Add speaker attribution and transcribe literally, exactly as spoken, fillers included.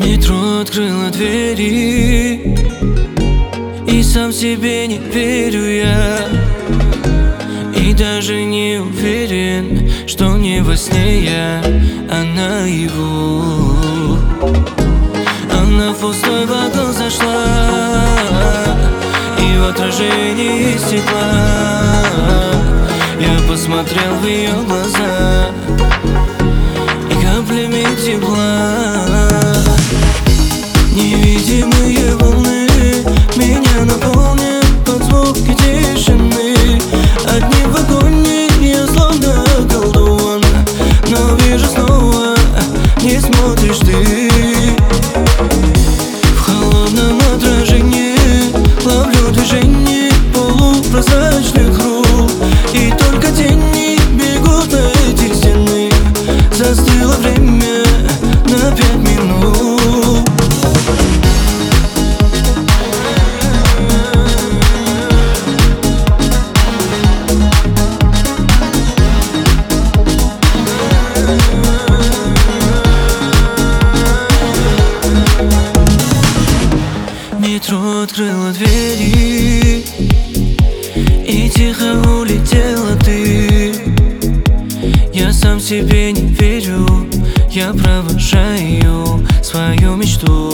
Speaker 1: Метро открыло двери, и сам себе не верю я. И даже не уверен, что не во сне я, а наяву. Она в пустой вагон зашла, и в отражении стекла я посмотрел в ее глаза, и каплями тепла невидимые волны меня наполнят под звуки тишины. Одни в вагоне я словно колдун, но вижу снова, не смотришь ты. В холодном отражении ловлю движение полупрозрачных рук, и только тени бегут на эти стены. Застыло время на пять минут. Метро открыло двери, и тихо улетела ты. Я сам себе не верю, я провожаю свою мечту.